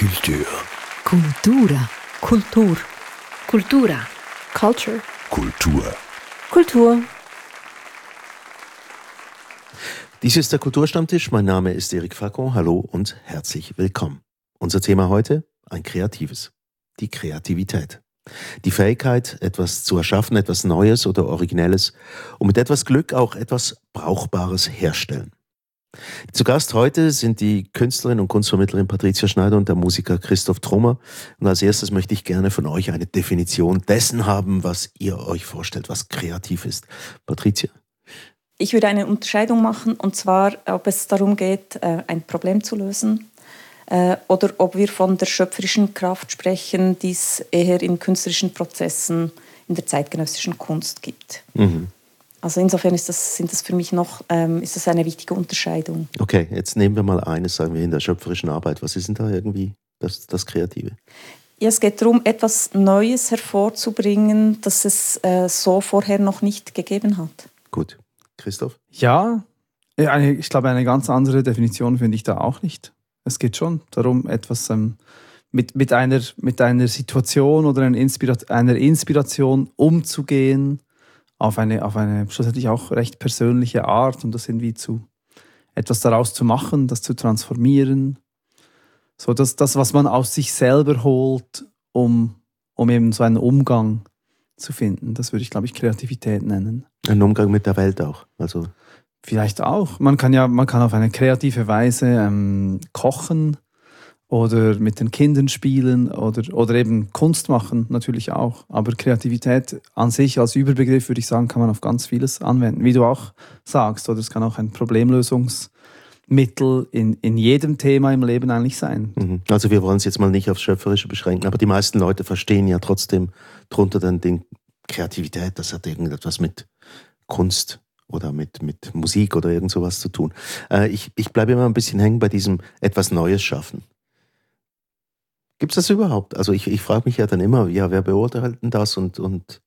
Kultur. Cultura. Kultur. Cultura. Culture. Kultur. Kultur. Dies ist der Kulturstammtisch. Mein Name ist Eric Facon. Hallo und herzlich willkommen. Unser Thema heute: ein kreatives. Die Kreativität. Die Fähigkeit, etwas zu erschaffen, etwas Neues oder Originelles und mit etwas Glück auch etwas Brauchbares herstellen. Zu Gast heute sind die Künstlerin und Kunstvermittlerin Patricia Schneider und der Musiker Christoph Trummer. Und als erstes möchte ich gerne von euch eine Definition dessen haben, was ihr euch vorstellt, was kreativ ist. Patricia? Ich würde eine Unterscheidung machen, und zwar, ob es darum geht, ein Problem zu lösen oder ob wir von der schöpferischen Kraft sprechen, die es eher in künstlerischen Prozessen in der zeitgenössischen Kunst gibt. Mhm. Also insofern ist das für mich ist das eine wichtige Unterscheidung. Okay, jetzt nehmen wir mal eines, sagen wir, in der schöpferischen Arbeit. Was ist denn da irgendwie das Kreative? Ja, es geht darum, etwas Neues hervorzubringen, das es so vorher noch nicht gegeben hat. Gut. Christoph? Ja, ich glaube, eine ganz andere Definition finde ich da auch nicht. Es geht schon darum, etwas mit einer Situation oder einer Inspiration umzugehen, auf eine schlussendlich auch recht persönliche Art und das irgendwie etwas daraus zu machen, das zu transformieren. So das, was man aus sich selber holt, um eben so einen Umgang zu finden. Das würde ich, glaube ich, Kreativität nennen. Ein Umgang mit der Welt auch. Also vielleicht auch. Man kann auf eine kreative Weise kochen oder mit den Kindern spielen oder eben Kunst machen, natürlich auch. Aber Kreativität an sich als Überbegriff, würde ich sagen, kann man auf ganz vieles anwenden. Wie du auch sagst, oder es kann auch ein Problemlösungsmittel in jedem Thema im Leben eigentlich sein. Also wir wollen es jetzt mal nicht aufs Schöpferische beschränken, aber die meisten Leute verstehen ja trotzdem drunter dann den Kreativität, das hat irgendetwas mit Kunst oder mit Musik oder irgend sowas zu tun. Ich bleibe immer ein bisschen hängen bei diesem etwas Neues schaffen. Gibt es das überhaupt? Also ich frage mich ja dann immer, ja, wer beurteilt denn das und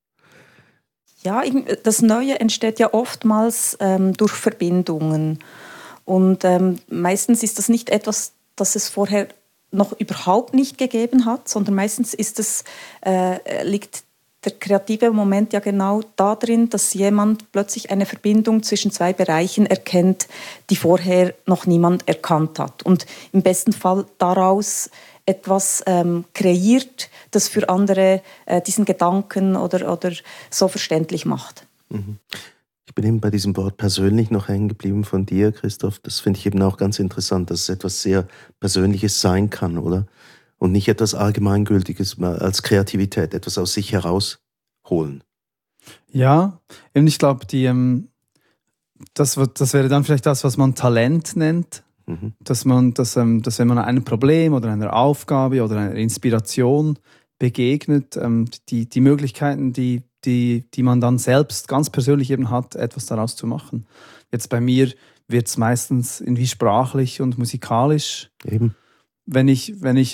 Ja, das Neue entsteht ja oftmals durch Verbindungen. Und meistens ist das nicht etwas, das es vorher noch überhaupt nicht gegeben hat, sondern meistens liegt der kreative Moment ja genau darin, dass jemand plötzlich eine Verbindung zwischen zwei Bereichen erkennt, die vorher noch niemand erkannt hat. Und im besten Fall daraus etwas kreiert, das für andere diesen Gedanken oder so verständlich macht. Ich bin eben bei diesem Wort persönlich noch hängen geblieben von dir, Christoph. Das finde ich eben auch ganz interessant, dass es etwas sehr Persönliches sein kann, oder? Und nicht etwas Allgemeingültiges als Kreativität, etwas aus sich herausholen. Ja, und ich glaube, das wäre dann vielleicht das, was man Talent nennt. Dass wenn man einem Problem oder einer Aufgabe oder einer Inspiration begegnet, die Möglichkeiten, die man dann selbst ganz persönlich eben hat, etwas daraus zu machen. Jetzt bei mir wird es meistens irgendwie sprachlich und musikalisch. Eben. Wenn ich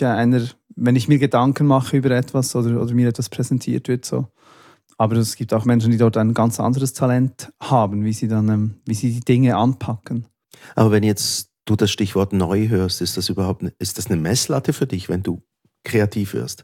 mir Gedanken mache über etwas oder mir etwas präsentiert wird, so. Aber es gibt auch Menschen, die dort ein ganz anderes Talent haben, wie sie die Dinge anpacken. Aber wenn jetzt du das Stichwort neu hörst, ist das eine Messlatte für dich, wenn du kreativ wirst?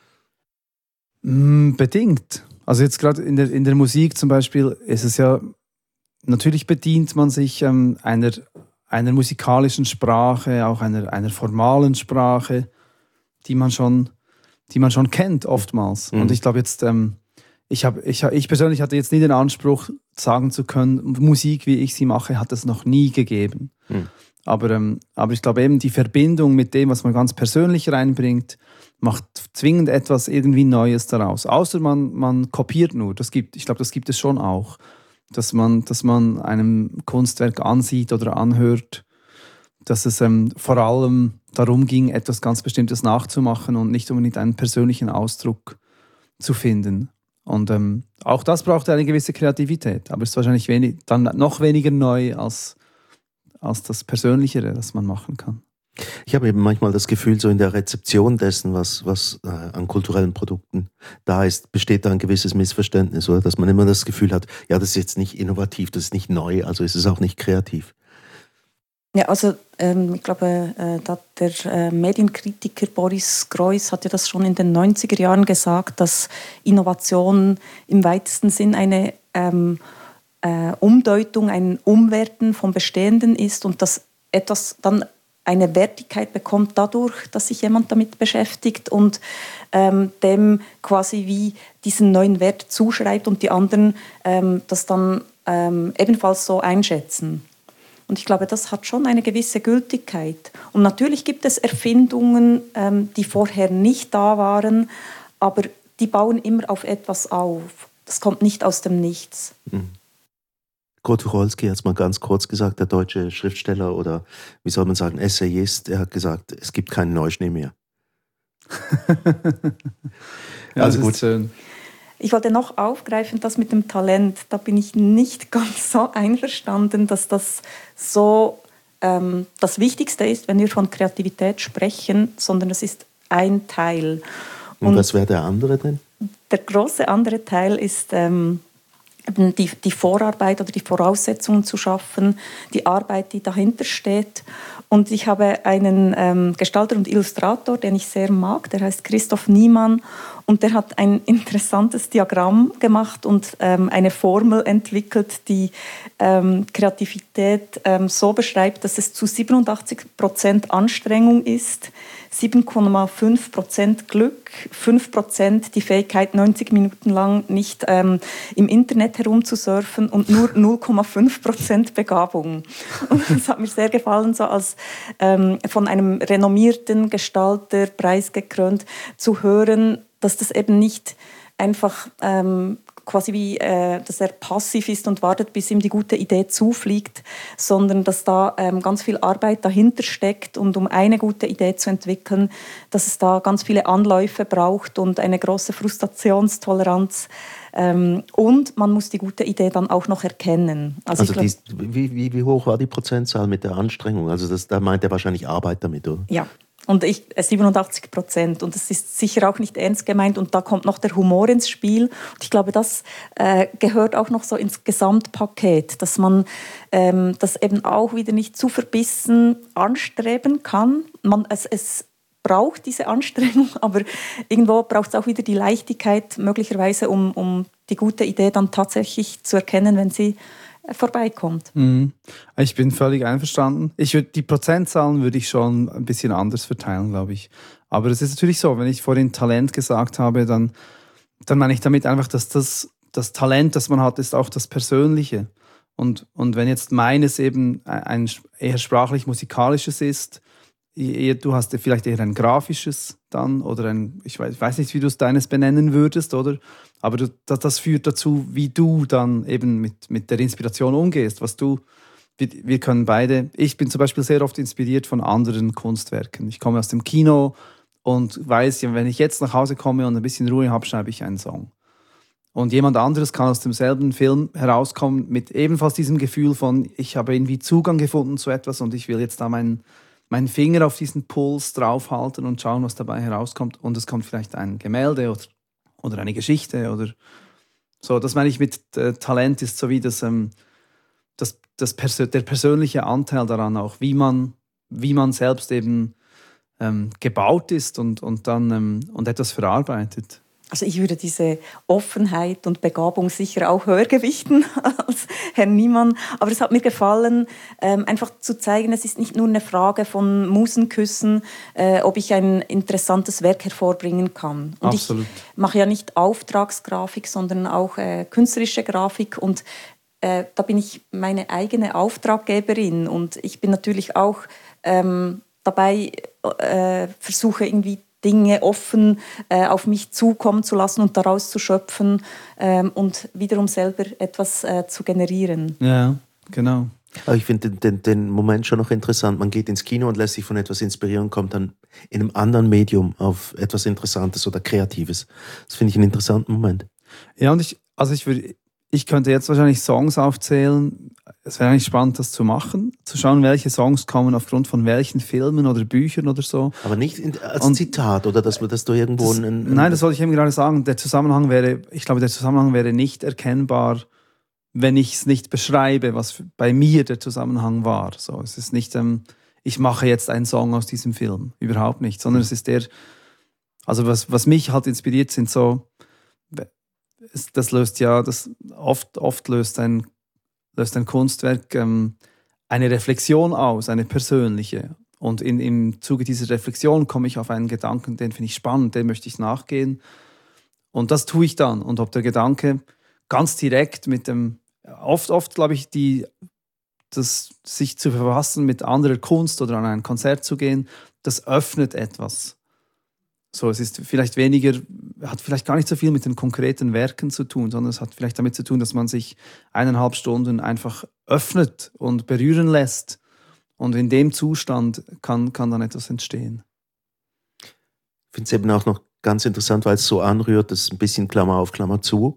Bedingt. Also jetzt gerade in der Musik zum Beispiel ist es ja, natürlich bedient man sich einer musikalischen Sprache, auch einer formalen Sprache, die man schon kennt oftmals. Und ich glaube jetzt, ich persönlich hatte jetzt nie den Anspruch, sagen zu können, Musik, wie ich sie mache, hat es noch nie gegeben. Aber ich glaube eben, die Verbindung mit dem, was man ganz persönlich reinbringt, macht zwingend etwas irgendwie Neues daraus. Außer man kopiert nur. Ich glaube, das gibt es schon auch. Dass man einem Kunstwerk ansieht oder anhört, dass es vor allem darum ging, etwas ganz Bestimmtes nachzumachen und nicht unbedingt einen persönlichen Ausdruck zu finden. Und auch das braucht eine gewisse Kreativität, aber es ist wahrscheinlich dann noch weniger neu als das Persönlichere, das man machen kann. Ich habe eben manchmal das Gefühl, so in der Rezeption dessen, was an kulturellen Produkten da ist, besteht da ein gewisses Missverständnis, oder? Dass man immer das Gefühl hat, ja, das ist jetzt nicht innovativ, das ist nicht neu, also ist es auch nicht kreativ. Ja, also ich glaube, der Medienkritiker Boris Groys hat ja das schon in den 90er Jahren gesagt, dass Innovation im weitesten Sinn eine Umdeutung, ein Umwerten vom Bestehenden ist und dass etwas dann eine Wertigkeit bekommt dadurch, dass sich jemand damit beschäftigt und dem quasi wie diesen neuen Wert zuschreibt und die anderen das dann ebenfalls so einschätzen. Und ich glaube, das hat schon eine gewisse Gültigkeit. Und natürlich gibt es Erfindungen, die vorher nicht da waren, aber die bauen immer auf etwas auf. Das kommt nicht aus dem Nichts. Kurt Tucholsky hat es mal ganz kurz gesagt, der deutsche Schriftsteller oder wie soll man sagen, Essayist, er hat gesagt, es gibt keinen Neuschnee mehr. Ja, also gut. Schön. Ich wollte noch aufgreifen, das mit dem Talent. Da bin ich nicht ganz so einverstanden, dass das so das Wichtigste ist, wenn wir von Kreativität sprechen, sondern es ist ein Teil. Und was wäre der andere denn? Der große andere Teil ist die Vorarbeit oder die Voraussetzungen zu schaffen, die Arbeit, die dahinter steht. Und ich habe einen Gestalter und Illustrator, den ich sehr mag, der heißt Christoph Niemann. Und der hat ein interessantes Diagramm gemacht und eine Formel entwickelt, die Kreativität so beschreibt, dass es zu 87% Anstrengung ist, 7,5% Glück, 5% die Fähigkeit, 90 Minuten lang nicht im Internet herumzusurfen und nur 0,5% Begabung. Und das hat mir sehr gefallen, so als von einem renommierten Gestalter preisgekrönt zu hören, dass das eben nicht einfach quasi wie, dass er passiv ist und wartet, bis ihm die gute Idee zufliegt, sondern dass da ganz viel Arbeit dahinter steckt und um eine gute Idee zu entwickeln, dass es da ganz viele Anläufe braucht und eine große Frustrationstoleranz. Und man muss die gute Idee dann auch noch erkennen. Also wie hoch war die Prozentzahl mit der Anstrengung? Also da meint er wahrscheinlich Arbeit damit, oder? Ja. Und 87%. Und das ist sicher auch nicht ernst gemeint. Und da kommt noch der Humor ins Spiel. Und ich glaube, das gehört auch noch so ins Gesamtpaket, dass man das eben auch wieder nicht zu verbissen anstreben kann. Es braucht diese Anstrengung, aber irgendwo braucht es auch wieder die Leichtigkeit, möglicherweise, um die gute Idee dann tatsächlich zu erkennen, wenn sie vorbeikommt. Ich bin völlig einverstanden. Die Prozentzahlen würde ich schon ein bisschen anders verteilen, glaube ich. Aber es ist natürlich so, wenn ich vorhin Talent gesagt habe, dann meine ich damit einfach, dass das Talent, das man hat, ist auch das Persönliche. Und wenn jetzt meines eben ein eher sprachlich-musikalisches ist, du hast vielleicht eher ein grafisches dann oder ich weiß nicht, wie du es deines benennen würdest, oder? Aber das führt dazu, wie du dann eben mit der Inspiration umgehst. Wir können beide, ich bin zum Beispiel sehr oft inspiriert von anderen Kunstwerken. Ich komme aus dem Kino und weiß, wenn ich jetzt nach Hause komme und ein bisschen Ruhe habe, schreibe ich einen Song. Und jemand anderes kann aus demselben Film herauskommen mit ebenfalls diesem Gefühl von, ich habe irgendwie Zugang gefunden zu etwas und ich will jetzt da meinen Finger auf diesen Puls draufhalten und schauen, was dabei herauskommt. Und es kommt vielleicht ein Gemälde oder eine Geschichte oder so. Das meine ich mit Talent ist so wie der persönliche Anteil daran auch, wie man selbst eben gebaut ist und dann und etwas verarbeitet. Also ich würde diese Offenheit und Begabung sicher auch höher gewichten als Herr Niemann. Aber es hat mir gefallen, einfach zu zeigen, es ist nicht nur eine Frage von Musenküssen, ob ich ein interessantes Werk hervorbringen kann. Und absolut. Ich mache ja nicht Auftragsgrafik, sondern auch künstlerische Grafik. Und da bin ich meine eigene Auftraggeberin. Und ich bin natürlich auch dabei, versuche irgendwie Dinge offen auf mich zukommen zu lassen und daraus zu schöpfen und wiederum selber etwas zu generieren. Ja, genau. Aber ich finde den Moment schon noch interessant. Man geht ins Kino und lässt sich von etwas inspirieren und kommt dann in einem anderen Medium auf etwas Interessantes oder Kreatives. Das finde ich einen interessanten Moment. Ja, und ich könnte jetzt wahrscheinlich Songs aufzählen. Es wäre eigentlich spannend, das zu machen, zu schauen, welche Songs kommen aufgrund von welchen Filmen oder Büchern oder so. Aber nicht als Zitat oder dass du irgendwo... Nein, das wollte ich eben gerade sagen. Ich glaube, der Zusammenhang wäre nicht erkennbar wenn ich es nicht beschreibe, was bei mir der Zusammenhang war. So, es ist nicht, ich mache jetzt einen Song aus diesem Film, überhaupt nicht, sondern es ist also was mich halt inspiriert, sind so, oft löst ein Kunstwerk eine Reflexion aus, eine persönliche. Und im Zuge dieser Reflexion komme ich auf einen Gedanken, den finde ich spannend, dem möchte ich nachgehen. Und das tue ich dann. Und ob der Gedanke ganz direkt mit dem, oft glaube ich, das sich zu verfassen mit anderer Kunst oder an ein Konzert zu gehen, das öffnet etwas. So, es ist vielleicht hat vielleicht gar nicht so viel mit den konkreten Werken zu tun, sondern es hat vielleicht damit zu tun, dass man sich 1,5 Stunden einfach öffnet und berühren lässt. Und in dem Zustand kann dann etwas entstehen. Ich finde es eben auch noch ganz interessant, weil es so anrührt, das ist ein bisschen Klammer auf Klammer zu,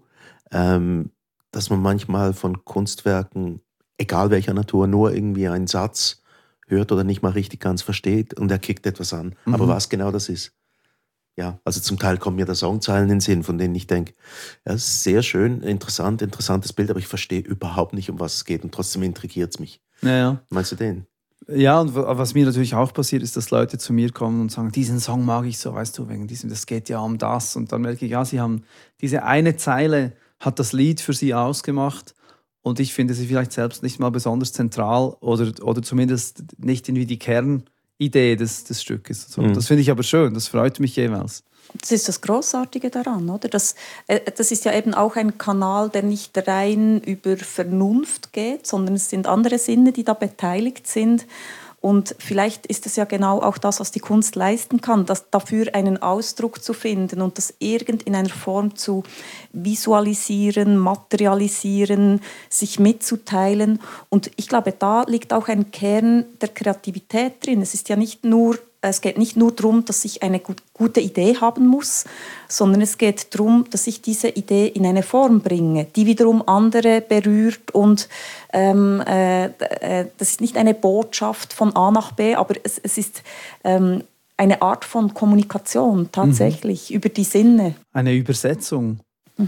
dass man manchmal von Kunstwerken, egal welcher Natur, nur irgendwie einen Satz hört oder nicht mal richtig ganz versteht und er kickt etwas an. Mhm. Aber was genau das ist, ja, also zum Teil kommen mir da Songzeilen in den Sinn, von denen ich denke, ja, das ist sehr schön, interessantes Bild, aber ich verstehe überhaupt nicht, um was es geht und trotzdem intrigiert es mich. Ja. Meinst du den? Ja, und was mir natürlich auch passiert, ist, dass Leute zu mir kommen und sagen, diesen Song mag ich so, weißt du, wegen diesem, das geht ja um das. Und dann merke ich, ja, sie haben diese eine Zeile, hat das Lied für sie ausgemacht und ich finde sie vielleicht selbst nicht mal besonders zentral oder zumindest nicht irgendwie die Kernidee des Stückes. So, das finde ich aber schön, das freut mich jeweils. Das ist das Großartige daran, oder? Das ist ja eben auch ein Kanal, der nicht rein über Vernunft geht, sondern es sind andere Sinne, die da beteiligt sind. Und vielleicht ist es ja genau auch das, was die Kunst leisten kann, dafür einen Ausdruck zu finden und das irgend in einer Form zu visualisieren, materialisieren, sich mitzuteilen. Und ich glaube, da liegt auch ein Kern der Kreativität drin. Es geht nicht nur darum, dass ich eine gute Idee haben muss, sondern es geht darum, dass ich diese Idee in eine Form bringe, die wiederum andere berührt. Und das ist nicht eine Botschaft von A nach B, aber es ist eine Art von Kommunikation tatsächlich über die Sinne. Eine Übersetzung.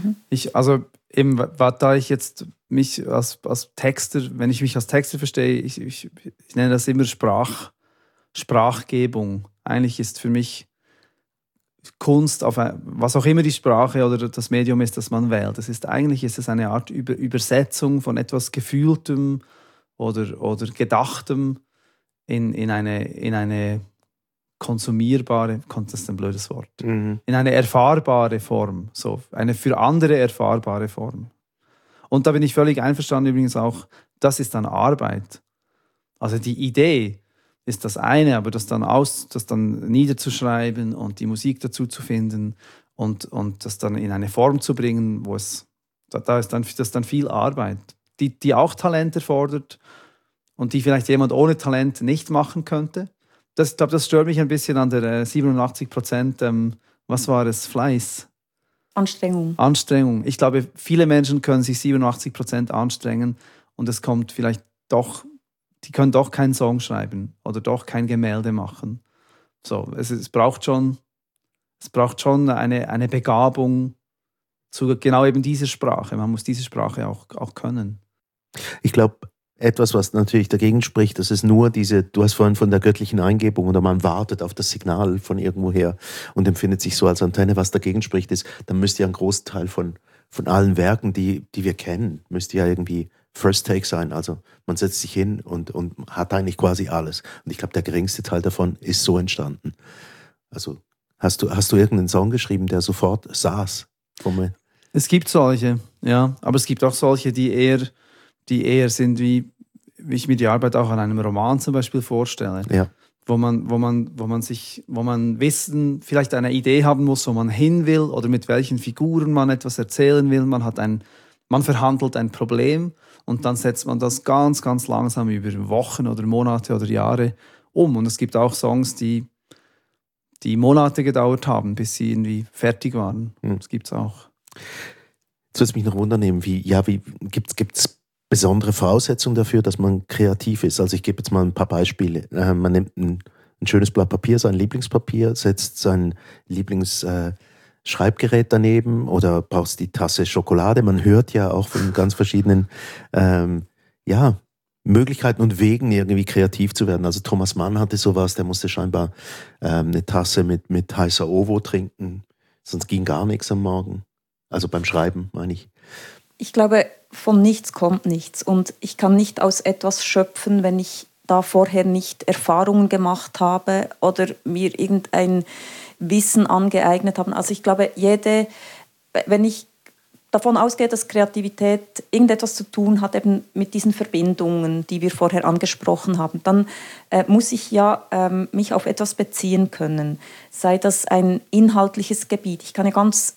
Da ich jetzt mich als Texter, wenn ich mich als Texter verstehe, ich nenne das immer Sprachgebung. Eigentlich ist für mich Kunst, was auch immer die Sprache oder das Medium ist, das man wählt. Eigentlich ist es eine Art Übersetzung von etwas Gefühltem oder Gedachtem in eine konsumierbare, das ist ein blödes Wort, in eine erfahrbare Form. So, eine für andere erfahrbare Form. Und da bin ich völlig einverstanden übrigens auch, das ist dann Arbeit. Also die Idee ist das eine, aber das dann niederzuschreiben und die Musik dazu zu finden und das dann in eine Form zu bringen, das ist dann viel Arbeit, die auch Talent erfordert und die vielleicht jemand ohne Talent nicht machen könnte. Ich glaube, das stört mich ein bisschen an der 87%, was war es, Fleiß? Anstrengung. Ich glaube, viele Menschen können sich 87% anstrengen und es kommt vielleicht doch, die können doch keinen Song schreiben oder doch kein Gemälde machen. So, es braucht schon eine Begabung zu genau eben dieser Sprache. Man muss diese Sprache auch können. Ich glaube, etwas, was natürlich dagegen spricht, das ist nur du hast vorhin von der göttlichen Eingebung oder man wartet auf das Signal von irgendwoher und empfindet sich so als Antenne. Was dagegen spricht, ist, dann müsste ja ein Großteil von allen Werken, die wir kennen, müsste ja irgendwie First Take sein, also man setzt sich hin und hat eigentlich quasi alles. Und ich glaube, der geringste Teil davon ist so entstanden. Also hast du irgendeinen Song geschrieben, der sofort saß? Es gibt solche, ja, aber es gibt auch solche, die eher sind, wie ich mir die Arbeit auch an einem Roman zum Beispiel vorstelle. Ja. Wo man Wissen, vielleicht eine Idee haben muss, wo man hin will oder mit welchen Figuren man etwas erzählen will. Man verhandelt ein Problem und dann setzt man das ganz, ganz langsam über Wochen oder Monate oder Jahre um. Und es gibt auch Songs, die Monate gedauert haben, bis sie irgendwie fertig waren. Das gibt es auch. Jetzt würde es mich noch wundern, gibt's besondere Voraussetzungen dafür, dass man kreativ ist? Also ich gebe jetzt mal ein paar Beispiele. Man nimmt ein schönes Blatt Papier, sein Lieblingspapier, setzt sein Lieblingsstück Schreibgerät daneben oder brauchst die Tasse Schokolade? Man hört ja auch von ganz verschiedenen Möglichkeiten und Wegen, irgendwie kreativ zu werden. Also Thomas Mann hatte sowas, der musste scheinbar eine Tasse mit heißer Ovo trinken, sonst ging gar nichts am Morgen. Also beim Schreiben, meine ich. Ich glaube, von nichts kommt nichts. Und ich kann nicht aus etwas schöpfen, wenn ich da vorher nicht Erfahrungen gemacht habe oder mir irgendein Wissen angeeignet habe. Also ich glaube, wenn ich davon ausgehe, dass Kreativität irgendetwas zu tun hat eben mit diesen Verbindungen, die wir vorher angesprochen haben, dann muss ich mich auf etwas beziehen können. Sei das ein inhaltliches Gebiet. Ich kann ja ganz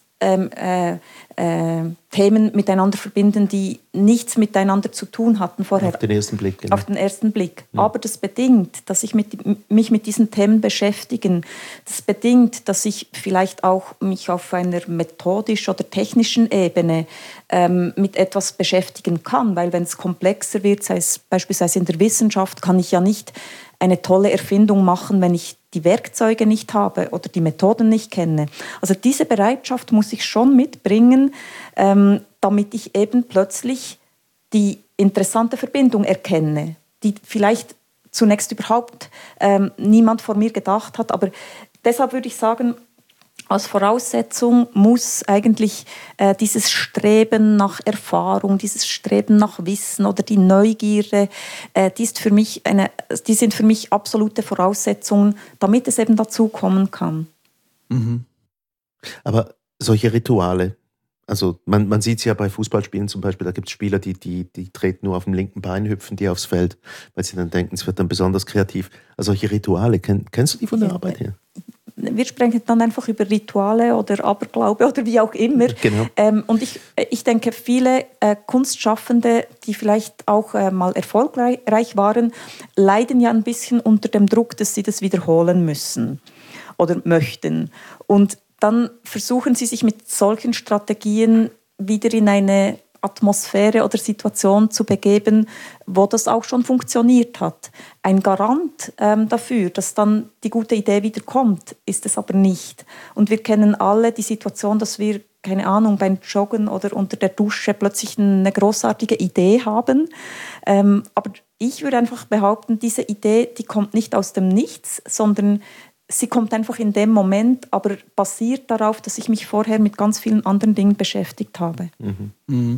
Themen miteinander verbinden, die nichts miteinander zu tun hatten vorher. Auf den ersten Blick. Genau. Auf den ersten Blick. Ja. Aber das bedingt, dass ich mich mit diesen Themen beschäftige. Das bedingt, dass ich vielleicht auch mich auf einer methodischen oder technischen Ebene mit etwas beschäftigen kann. Weil wenn es komplexer wird, sei es beispielsweise in der Wissenschaft, kann ich ja nicht eine tolle Erfindung machen, wenn ich die Werkzeuge nicht habe oder die Methoden nicht kenne. Also diese Bereitschaft muss ich schon mitbringen, damit ich eben plötzlich die interessante Verbindung erkenne, die vielleicht zunächst überhaupt niemand vor mir gedacht hat. Aber deshalb würde ich sagen, als Voraussetzung muss eigentlich dieses Streben nach Erfahrung, dieses Streben nach Wissen oder die Neugierde, die sind für mich absolute Voraussetzungen, damit es eben dazu kommen kann. Mhm. Aber solche Rituale, also man sieht es ja bei Fußballspielen zum Beispiel, da gibt es Spieler, die treten nur auf dem linken Bein, hüpfen die aufs Feld, weil sie dann denken, es wird dann besonders kreativ. Also solche Rituale, kennst du die von der Arbeit her? Wir sprechen dann einfach über Rituale oder Aberglaube oder wie auch immer. Genau. Und ich denke, viele Kunstschaffende, die vielleicht auch mal erfolgreich waren, leiden ja ein bisschen unter dem Druck, dass sie das wiederholen müssen oder möchten. Und dann versuchen sie sich mit solchen Strategien wieder in eine Atmosphäre oder Situation zu begeben, wo das auch schon funktioniert hat. Ein Garant dafür, dass dann die gute Idee wieder kommt, ist es aber nicht. Und wir kennen alle die Situation, dass wir, keine Ahnung, beim Joggen oder unter der Dusche plötzlich eine großartige Idee haben. Aber ich würde einfach behaupten, diese Idee, die kommt nicht aus dem Nichts, sondern sie kommt einfach in dem Moment, aber basiert darauf, dass ich mich vorher mit ganz vielen anderen Dingen beschäftigt habe. Mhm. Mhm.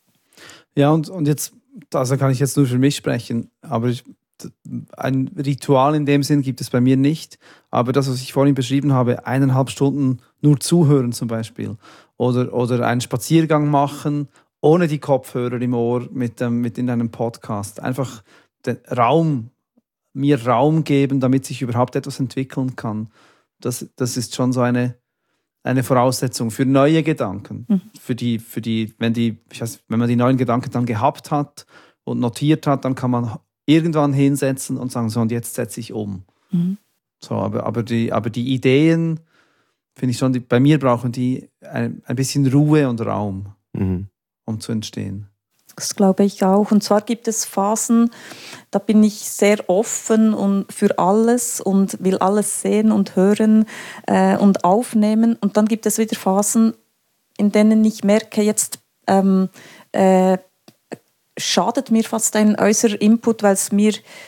Ja, und jetzt, also kann ich jetzt nur für mich sprechen, aber ein Ritual in dem Sinn gibt es bei mir nicht. Aber das, was ich vorhin beschrieben habe, 1,5 Stunden nur zuhören zum Beispiel oder einen Spaziergang machen, ohne die Kopfhörer im Ohr mit in einem Podcast. Einfach mir Raum geben, damit sich überhaupt etwas entwickeln kann. Das ist schon so eine Voraussetzung für neue Gedanken. Mhm. Wenn man die neuen Gedanken dann gehabt hat und notiert hat, dann kann man irgendwann hinsetzen und sagen, so, und jetzt setze ich um. Mhm. So, aber die Ideen, finde ich schon, bei mir brauchen die ein bisschen Ruhe und Raum, um zu entstehen. Das glaube ich auch. Und zwar gibt es Phasen, da bin ich sehr offen und für alles und will alles sehen und hören und aufnehmen. Und dann gibt es wieder Phasen, in denen ich merke, jetzt schadet mir fast ein äußerer Input, weil es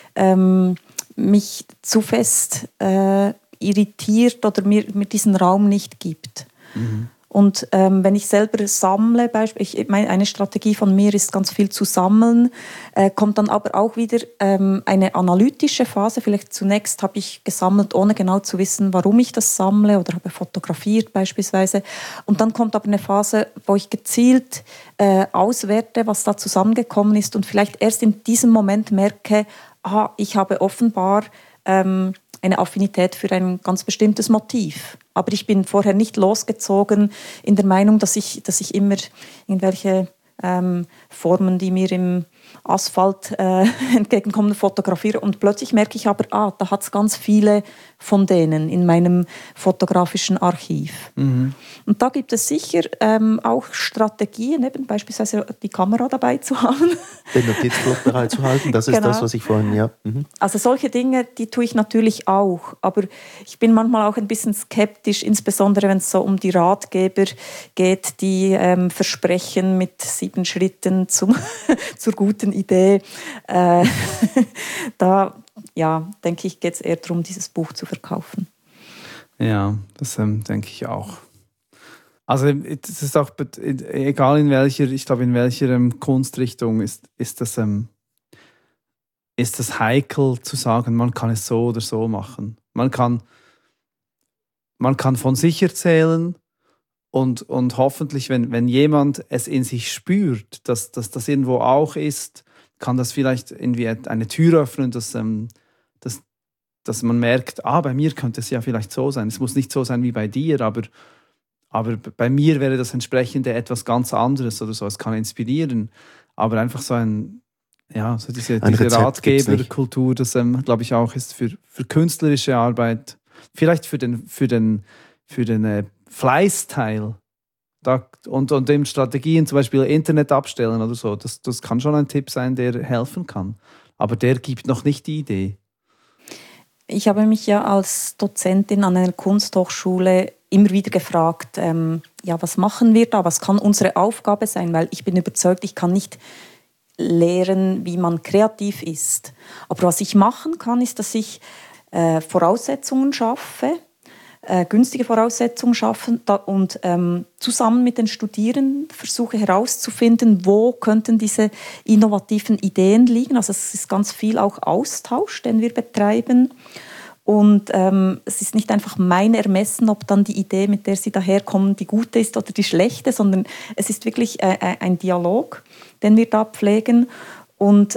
mich zu fest irritiert oder mir diesen Raum nicht gibt. Mhm. Und wenn ich selber sammle, eine Strategie von mir ist ganz viel zu sammeln, kommt dann aber auch wieder eine analytische Phase. Vielleicht zunächst habe ich gesammelt, ohne genau zu wissen, warum ich das sammle oder habe fotografiert beispielsweise. Und dann kommt aber eine Phase, wo ich gezielt auswerte, was da zusammengekommen ist und vielleicht erst in diesem Moment merke, ich habe offenbar eine Affinität für ein ganz bestimmtes Motiv. Aber ich bin vorher nicht losgezogen in der Meinung, dass ich immer irgendwelche Formen, die mir Asphalt entgegenkommen, fotografiere und plötzlich merke ich aber, da hat es ganz viele von denen in meinem fotografischen Archiv. Und da gibt es sicher auch Strategien, eben beispielsweise die Kamera dabei zu haben. Den Notizblock bereit zu halten, das ist das, was ich vorhin, ja. Also solche Dinge, die tue ich natürlich auch, aber ich bin manchmal auch ein bisschen skeptisch, insbesondere wenn es so um die Ratgeber geht, die versprechen mit 7 Schritten zur guten Idee. Da, denke ich, geht es eher darum, dieses Buch zu verkaufen. Ja, das denke ich auch. Also es ist auch, egal in welcher Kunstrichtung ist das heikel zu sagen, man kann es so oder so machen. Man kann von sich erzählen und hoffentlich, wenn jemand es in sich spürt, dass das irgendwo auch ist, kann das vielleicht irgendwie eine Tür öffnen, dass man merkt, bei mir könnte es ja vielleicht so sein. Es muss nicht so sein wie bei dir, aber bei mir wäre das entsprechende etwas ganz anderes oder so. Es kann inspirieren, aber einfach so diese Ratgeberkultur, das glaube ich auch ist für künstlerische Arbeit, vielleicht für den Fleißteil und dem Strategien, zum Beispiel Internet abstellen oder so, das kann schon ein Tipp sein, der helfen kann. Aber der gibt noch nicht die Idee. Ich habe mich ja als Dozentin an einer Kunsthochschule immer wieder gefragt, was machen wir da, was kann unsere Aufgabe sein, weil ich bin überzeugt, ich kann nicht lehren, wie man kreativ ist. Aber was ich machen kann, ist, dass ich Voraussetzungen schaffe, günstige Voraussetzungen schaffen und zusammen mit den Studierenden versuche herauszufinden, wo könnten diese innovativen Ideen liegen. Also es ist ganz viel auch Austausch, den wir betreiben. Und es ist nicht einfach mein Ermessen, ob dann die Idee, mit der sie daherkommen, die gute ist oder die schlechte, sondern es ist wirklich ein Dialog, den wir da pflegen. Und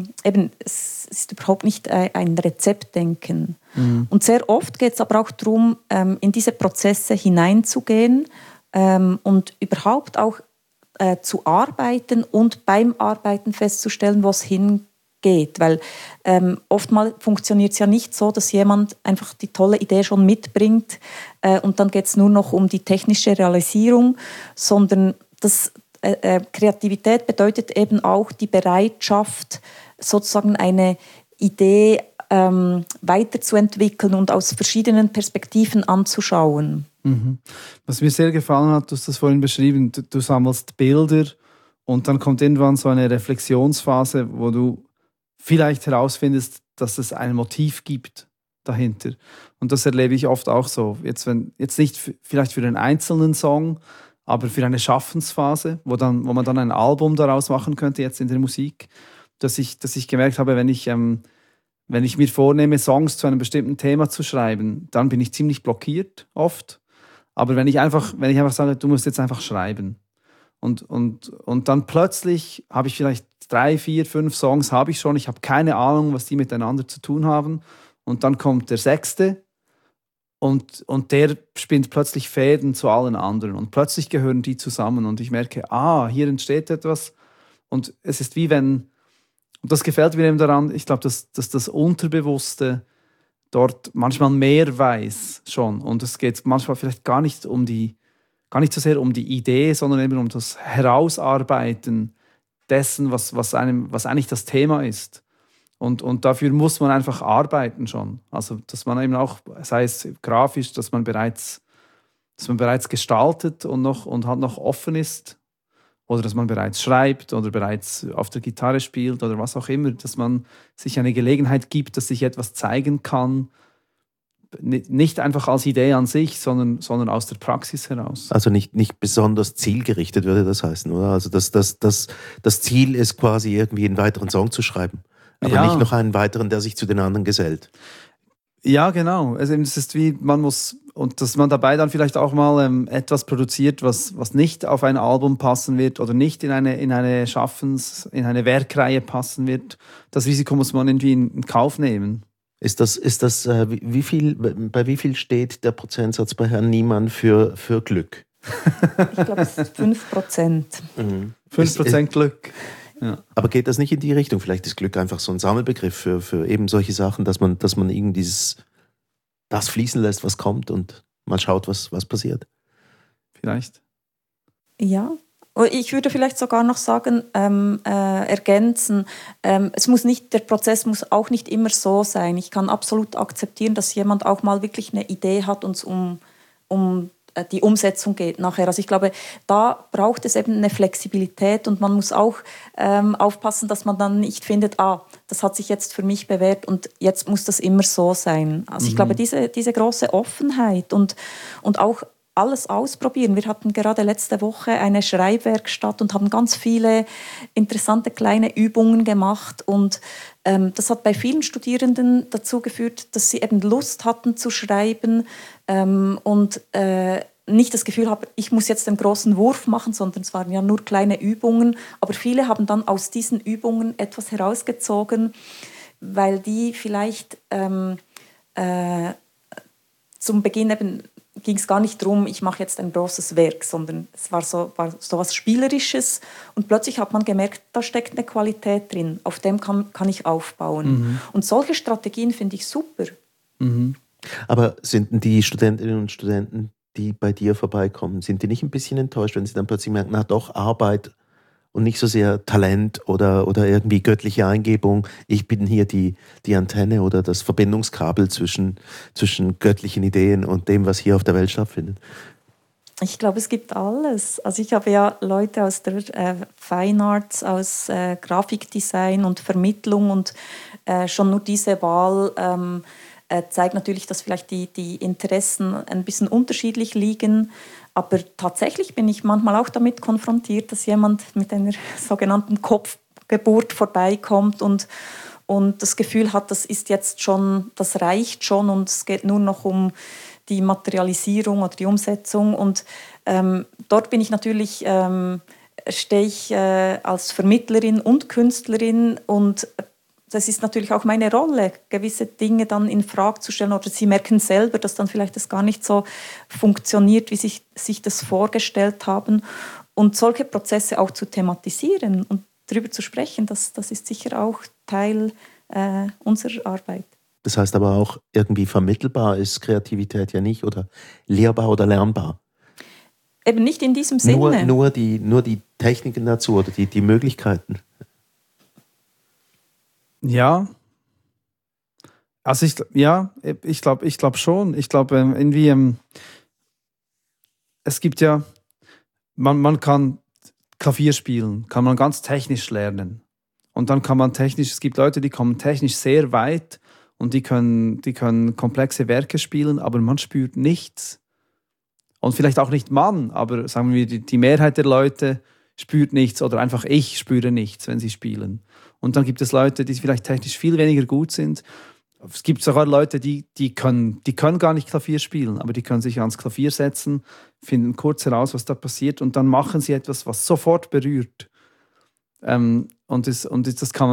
es ist überhaupt nicht ein Rezeptdenken. Und sehr oft geht es aber auch darum, in diese Prozesse hineinzugehen und überhaupt auch zu arbeiten und beim Arbeiten festzustellen, wo es hingeht. Weil oftmals funktioniert es ja nicht so, dass jemand einfach die tolle Idee schon mitbringt und dann geht es nur noch um die technische Realisierung, sondern Kreativität bedeutet eben auch die Bereitschaft, sozusagen eine Idee weiterzuentwickeln und aus verschiedenen Perspektiven anzuschauen. Was mir sehr gefallen hat, du hast das vorhin beschrieben, du sammelst Bilder und dann kommt irgendwann so eine Reflexionsphase, wo du vielleicht herausfindest, dass es ein Motiv gibt dahinter. Und das erlebe ich oft auch so. Jetzt nicht vielleicht für den einzelnen Song, aber für eine Schaffensphase, wo man dann ein Album daraus machen könnte, jetzt in der Musik, dass ich gemerkt habe, wenn ich mir vornehme, Songs zu einem bestimmten Thema zu schreiben, dann bin ich ziemlich blockiert, oft. Aber wenn ich einfach sage, du musst jetzt einfach schreiben. Und dann plötzlich habe ich vielleicht 3, 4, 5 Songs habe ich schon, ich habe keine Ahnung, was die miteinander zu tun haben. Und dann kommt der 6. Und der spinnt plötzlich Fäden zu allen anderen. Und plötzlich gehören die zusammen. Und ich merke, hier entsteht etwas. Und es ist wie wenn, und das gefällt mir eben daran, ich glaube, dass das Unterbewusste dort manchmal mehr weiß schon. Und es geht manchmal vielleicht gar nicht so sehr um die Idee, sondern eben um das Herausarbeiten dessen, was eigentlich das Thema ist. Und dafür muss man einfach arbeiten schon. Also, dass man eben auch, sei es grafisch, dass man bereits gestaltet und halt noch offen ist. Oder dass man bereits schreibt oder bereits auf der Gitarre spielt oder was auch immer. Dass man sich eine Gelegenheit gibt, dass sich etwas zeigen kann. Nicht einfach als Idee an sich, sondern aus der Praxis heraus. Also nicht besonders zielgerichtet würde das heißen, oder? Also das Ziel ist quasi irgendwie einen weiteren Song zu schreiben. Aber nicht noch einen weiteren, der sich zu den anderen gesellt. Ja, genau. Also es ist wie, und dass man dabei dann vielleicht auch mal etwas produziert, was nicht auf ein Album passen wird oder nicht in eine Werkreihe passen wird. Das Risiko muss man irgendwie in Kauf nehmen. Ist das bei wie viel steht der Prozentsatz bei Herrn Niemann für Glück? Ich glaube, es ist 5%. 5% Glück. Ja. Aber geht das nicht in die Richtung? Vielleicht ist Glück einfach so ein Sammelbegriff für eben solche Sachen, dass man irgendwie das fließen lässt, was kommt und mal schaut, was passiert. Vielleicht. Ja, ich würde vielleicht sogar noch sagen, ergänzen, der Prozess muss auch nicht immer so sein. Ich kann absolut akzeptieren, dass jemand auch mal wirklich eine Idee hat und es um die Umsetzung geht nachher. Also ich glaube, da braucht es eben eine Flexibilität und man muss auch aufpassen, dass man dann nicht findet, das hat sich jetzt für mich bewährt und jetzt muss das immer so sein. Also ich glaube, diese große Offenheit und auch alles ausprobieren. Wir hatten gerade letzte Woche eine Schreibwerkstatt und haben ganz viele interessante kleine Übungen gemacht und das hat bei vielen Studierenden dazu geführt, dass sie eben Lust hatten zu schreiben und nicht das Gefühl haben, ich muss jetzt den großen Wurf machen, sondern es waren ja nur kleine Übungen. Aber viele haben dann aus diesen Übungen etwas herausgezogen, weil die vielleicht zum Beginn eben ging es gar nicht darum, ich mache jetzt ein großes Werk, sondern es war so was Spielerisches und plötzlich hat man gemerkt, da steckt eine Qualität drin, auf dem kann ich aufbauen. Und solche Strategien finde ich super. Aber sind denn die Studentinnen und Studenten, die bei dir vorbeikommen, sind die nicht ein bisschen enttäuscht, wenn sie dann plötzlich merken, na doch, Arbeit und nicht so sehr Talent oder irgendwie göttliche Eingebung. Ich bin hier die Antenne oder das Verbindungskabel zwischen göttlichen Ideen und dem, was hier auf der Welt stattfindet. Ich glaube, es gibt alles. Also ich habe ja Leute aus der Fine Arts, aus Grafikdesign und Vermittlung und schon nur diese Wahl zeigt natürlich, dass vielleicht die Interessen ein bisschen unterschiedlich liegen. Aber tatsächlich bin ich manchmal auch damit konfrontiert, dass jemand mit einer sogenannten Kopfgeburt vorbeikommt und das Gefühl hat, das reicht schon und es geht nur noch um die Materialisierung oder die Umsetzung. Und dort bin ich natürlich, stehe ich als Vermittlerin und Künstlerin und das ist natürlich auch meine Rolle, gewisse Dinge dann in Frage zu stellen oder sie merken selber, dass dann vielleicht das gar nicht so funktioniert, wie sie sich das vorgestellt haben und solche Prozesse auch zu thematisieren und darüber zu sprechen, das ist sicher auch Teil unserer Arbeit. Das heißt aber auch, irgendwie vermittelbar ist Kreativität ja nicht oder lehrbar oder lernbar. Eben nicht in diesem Sinne. Nur die Techniken dazu oder die Möglichkeiten. Ja. Also ich glaube schon. Ich glaube irgendwie, es gibt ja, man kann Klavier spielen, kann man ganz technisch lernen. Und dann kann man es gibt Leute, die kommen technisch sehr weit und die können komplexe Werke spielen, aber man spürt nichts. Und vielleicht auch nicht aber sagen wir, die Mehrheit der Leute spürt nichts oder einfach ich spüre nichts, wenn sie spielen. Und dann gibt es Leute, die vielleicht technisch viel weniger gut sind. Es gibt sogar Leute, die können gar nicht Klavier spielen, aber die können sich ans Klavier setzen, finden kurz heraus, was da passiert und dann machen sie etwas, was sofort berührt. Und das kann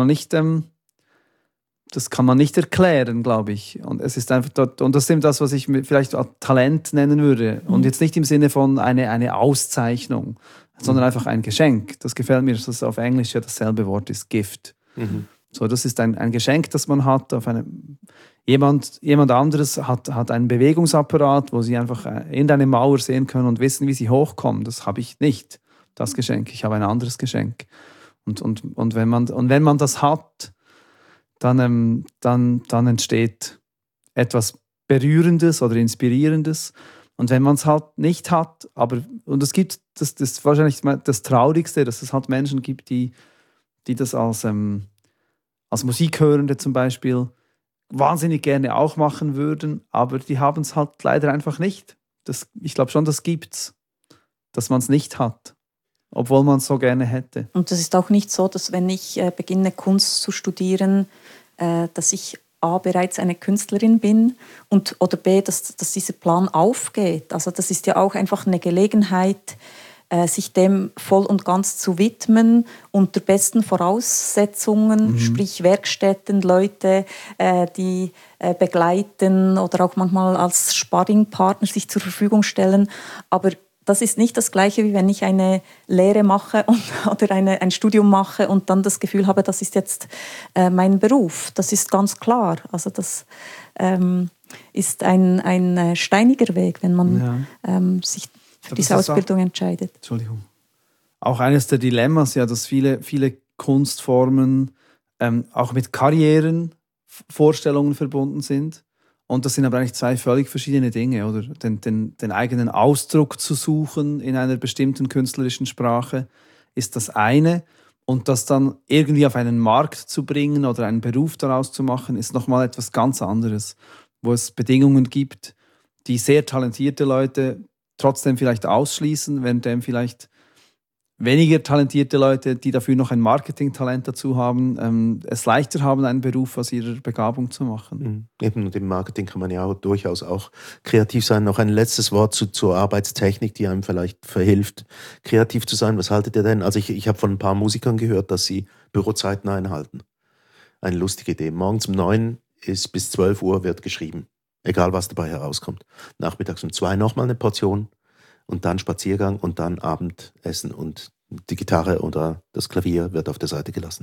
man nicht erklären, glaube ich. Und es ist einfach dort, und das ist eben das, was ich vielleicht Talent nennen würde. Und jetzt nicht im Sinne von eine Auszeichnung, sondern einfach ein Geschenk. Das gefällt mir, dass das auf Englisch ja dasselbe Wort ist, Gift. So, das ist ein Geschenk, das man hat. Jemand anderes hat einen Bewegungsapparat, wo sie einfach in eine Mauer sehen können und wissen, wie sie hochkommen. Das habe ich nicht, das Geschenk. Ich habe ein anderes Geschenk. Und wenn man das hat, dann entsteht etwas Berührendes oder Inspirierendes. Und wenn man es halt nicht hat, und es gibt, das ist wahrscheinlich das Traurigste, dass es halt Menschen gibt, die das als Musikhörende zum Beispiel wahnsinnig gerne auch machen würden, aber die haben es halt leider einfach nicht. Ich glaube schon, das gibt's, dass man es nicht hat, obwohl man es so gerne hätte. Und das ist auch nicht so, dass wenn ich beginne, Kunst zu studieren, dass ich A, bereits eine Künstlerin bin oder B, dass dieser Plan aufgeht. Also das ist ja auch einfach eine Gelegenheit, sich dem voll und ganz zu widmen, unter besten Voraussetzungen, sprich Werkstätten, Leute, die begleiten oder auch manchmal als Sparringpartner sich zur Verfügung stellen. Aber das ist nicht das Gleiche, wie wenn ich eine Lehre mache oder ein Studium mache und dann das Gefühl habe, das ist jetzt mein Beruf. Das ist ganz klar. Also das ist ein steiniger Weg, wenn man sich für diese Ausbildung entscheidet. Entschuldigung. Auch eines der Dilemmas, ja, dass viele Kunstformen auch mit Karrierenvorstellungen verbunden sind. Und das sind aber eigentlich zwei völlig verschiedene Dinge, oder? Den eigenen Ausdruck zu suchen in einer bestimmten künstlerischen Sprache ist das eine. Und das dann irgendwie auf einen Markt zu bringen oder einen Beruf daraus zu machen, ist nochmal etwas ganz anderes. Wo es Bedingungen gibt, die sehr talentierte Leute trotzdem vielleicht ausschließen, währenddem vielleicht weniger talentierte Leute, die dafür noch ein Marketingtalent dazu haben, es leichter haben, einen Beruf aus ihrer Begabung zu machen. Eben, und im Marketing kann man ja auch durchaus auch kreativ sein. Noch ein letztes Wort zur Arbeitstechnik, die einem vielleicht verhilft, kreativ zu sein. Was haltet ihr denn? Also ich habe von ein paar Musikern gehört, dass sie Bürozeiten einhalten. Eine lustige Idee. Morgens um 9 bis 12 Uhr wird geschrieben. Egal, was dabei herauskommt. Nachmittags um 2 nochmal eine Portion. Und dann Spaziergang und dann Abendessen und die Gitarre oder das Klavier wird auf der Seite gelassen.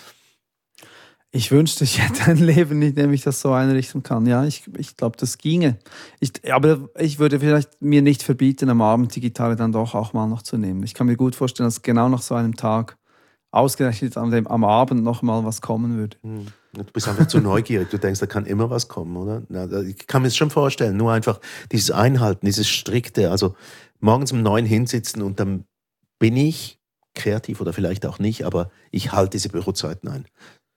Ich wünschte, ich hätte ein Leben, in dem ich das so einrichten kann. Ja, ich glaube, das ginge. Aber ich würde vielleicht mir nicht verbieten, am Abend die Gitarre dann doch auch mal noch zu nehmen. Ich kann mir gut vorstellen, dass genau nach so einem Tag ausgerechnet am Abend noch mal was kommen würde. Du bist einfach zu neugierig. Du denkst, da kann immer was kommen, oder? Ich kann mir das schon vorstellen. Nur einfach dieses Einhalten, dieses Strikte. Also morgens um 9 hinsitzen und dann bin ich kreativ oder vielleicht auch nicht, aber ich halte diese Bürozeiten ein.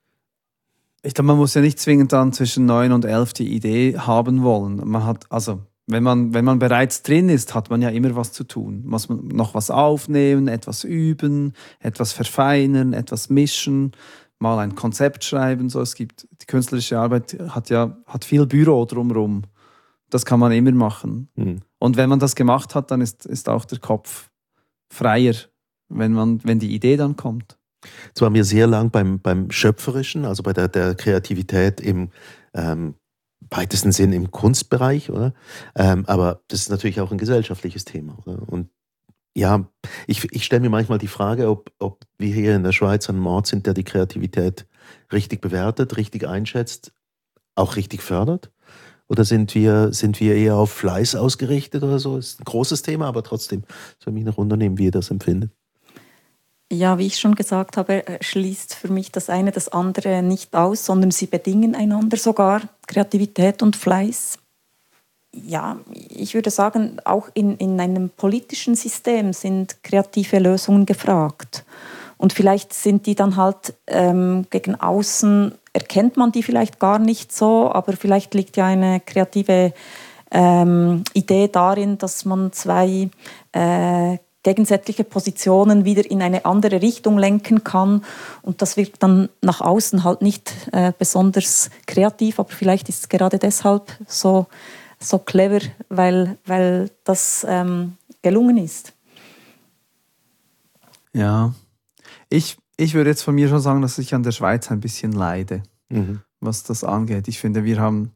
Ich glaube, man muss ja nicht zwingend dann zwischen 9 und 11 die Idee haben wollen. Man hat, also wenn man bereits drin ist, hat man ja immer was zu tun. Muss man noch was aufnehmen, etwas üben, etwas verfeinern, etwas mischen, mal ein Konzept schreiben. So, die künstlerische Arbeit hat viel Büro drumherum. Das kann man immer machen. Und wenn man das gemacht hat, dann ist auch der Kopf freier, wenn die Idee dann kommt. Jetzt waren wir sehr lang beim Schöpferischen, also bei der Kreativität im weitesten Sinn im Kunstbereich, oder? Aber das ist natürlich auch ein gesellschaftliches Thema, oder? Und ja, ich stelle mir manchmal die Frage, ob wir hier in der Schweiz an einem Ort sind, der die Kreativität richtig bewertet, richtig einschätzt, auch richtig fördert. Oder sind wir eher auf Fleiß ausgerichtet oder so? Das ist ein großes Thema, aber trotzdem soll mich noch wundern, wie ihr das empfindet. Ja, wie ich schon gesagt habe, schließt für mich das eine das andere nicht aus, sondern sie bedingen einander sogar, Kreativität und Fleiß. Ja, ich würde sagen, auch in einem politischen System sind kreative Lösungen gefragt. Und vielleicht sind die dann halt gegen außen, erkennt man die vielleicht gar nicht so, aber vielleicht liegt ja eine kreative Idee darin, dass man zwei gegensätzliche Positionen wieder in eine andere Richtung lenken kann. Und das wirkt dann nach außen halt nicht besonders kreativ, aber vielleicht ist es gerade deshalb so clever, weil das gelungen ist. Ja, ich würde jetzt von mir schon sagen, dass ich an der Schweiz ein bisschen leide, was das angeht. Ich finde, wir haben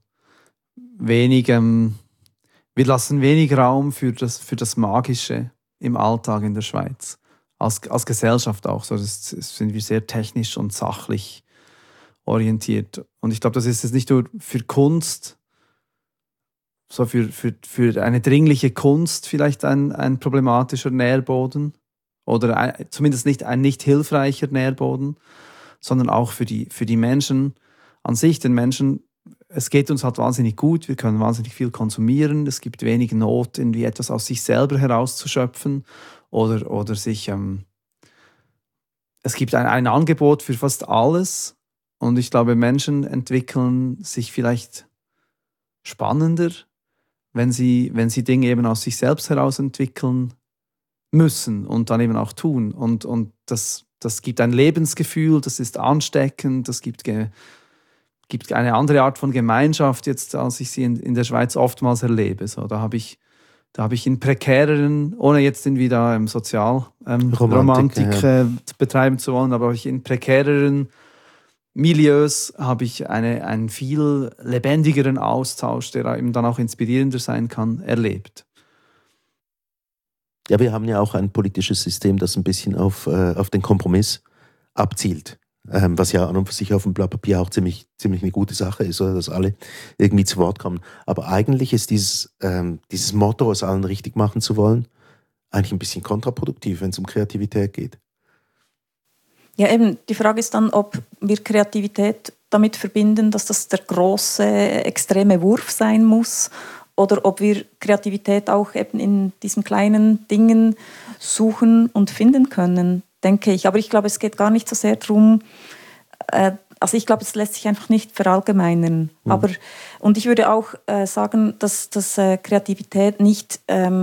wir lassen wenig Raum für das Magische im Alltag in der Schweiz. Als Gesellschaft auch. So, das sind wir sehr technisch und sachlich orientiert. Und ich glaube, das ist jetzt nicht nur für Kunst, so für eine dringliche Kunst vielleicht ein problematischer Nährboden oder zumindest ein nicht hilfreicher Nährboden, sondern auch für die Menschen an sich. Den Menschen, es geht uns halt wahnsinnig gut, wir können wahnsinnig viel konsumieren, es gibt wenig Not, irgendwie etwas aus sich selber herauszuschöpfen oder sich, es gibt ein Angebot für fast alles und ich glaube, Menschen entwickeln sich vielleicht spannender, wenn sie Dinge eben aus sich selbst heraus entwickeln müssen und dann eben auch tun. Und das gibt ein Lebensgefühl, das ist ansteckend, das gibt eine andere Art von Gemeinschaft, jetzt, als ich sie in der Schweiz oftmals erlebe. So, da habe ich in prekäreren, ohne jetzt irgendwie da Sozialromantik betreiben zu wollen, aber in prekäreren Milieus habe ich einen viel lebendigeren Austausch, der eben dann auch inspirierender sein kann, erlebt. Ja, wir haben ja auch ein politisches System, das ein bisschen auf den Kompromiss abzielt. Was ja an und für sich auf dem Blatt Papier auch ziemlich eine gute Sache ist, oder dass alle irgendwie zu Wort kommen. Aber eigentlich ist dieses Motto, es allen richtig machen zu wollen, eigentlich ein bisschen kontraproduktiv, wenn es um Kreativität geht. Ja, eben, die Frage ist dann, ob wir Kreativität damit verbinden, dass das der große, extreme Wurf sein muss, oder ob wir Kreativität auch eben in diesen kleinen Dingen suchen und finden können, denke ich. Aber ich glaube, es geht gar nicht so sehr darum, also ich glaube, es lässt sich einfach nicht verallgemeinern. Und ich würde auch sagen, dass Kreativität nicht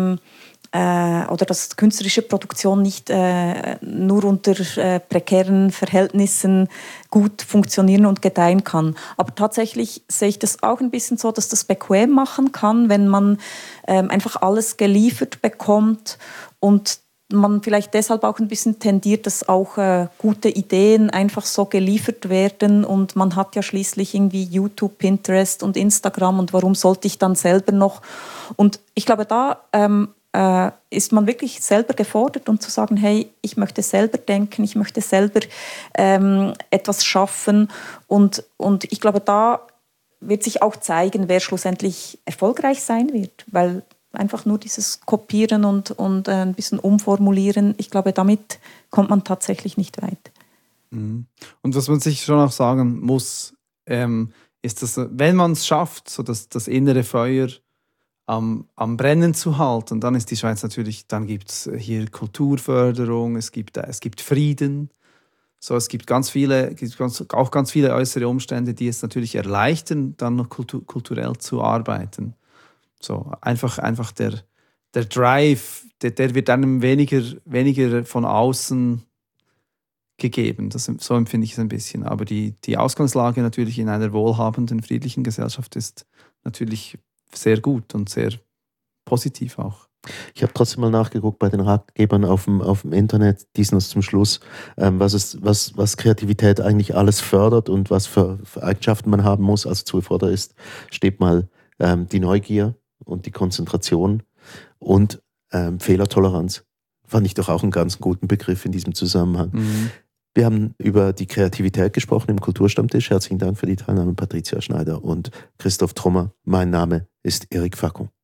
oder dass künstlerische Produktion nicht nur unter prekären Verhältnissen gut funktionieren und gedeihen kann. Aber tatsächlich sehe ich das auch ein bisschen so, dass das bequem machen kann, wenn man einfach alles geliefert bekommt und man vielleicht deshalb auch ein bisschen tendiert, dass auch gute Ideen einfach so geliefert werden und man hat ja schließlich irgendwie YouTube, Pinterest und Instagram und warum sollte ich dann selber noch? Und ich glaube, da ist man wirklich selber gefordert, um zu sagen, hey, ich möchte selber denken, ich möchte selber etwas schaffen und ich glaube, da wird sich auch zeigen, wer schlussendlich erfolgreich sein wird, weil einfach nur dieses Kopieren und ein bisschen umformulieren, ich glaube, damit kommt man tatsächlich nicht weit. Und was man sich schon auch sagen muss, ist, dass wenn man es schafft, so das innere Feuer am Brennen zu halten, dann ist die Schweiz natürlich, dann gibt es hier Kulturförderung, es gibt Frieden, so, es gibt ganz viele äußere Umstände, die es natürlich erleichtern, dann noch kulturell zu arbeiten. So, einfach der Drive, der wird dann weniger von außen gegeben. So empfinde ich es ein bisschen. Aber die Ausgangslage natürlich in einer wohlhabenden, friedlichen Gesellschaft ist natürlich sehr gut und sehr positiv auch. Ich habe trotzdem mal nachgeguckt bei den Ratgebern auf dem Internet, dies noch zum Schluss, was Kreativität eigentlich alles fördert und was für Eigenschaften man haben muss. Also zuvor ist, steht mal die Neugier und die Konzentration und Fehlertoleranz. Fand ich doch auch einen ganz guten Begriff in diesem Zusammenhang. Mhm. Wir haben über die Kreativität gesprochen im Kulturstammtisch. Herzlichen Dank für die Teilnahme, Patricia Schneider und Christoph Trommer. Mein Name ist Erik Facon.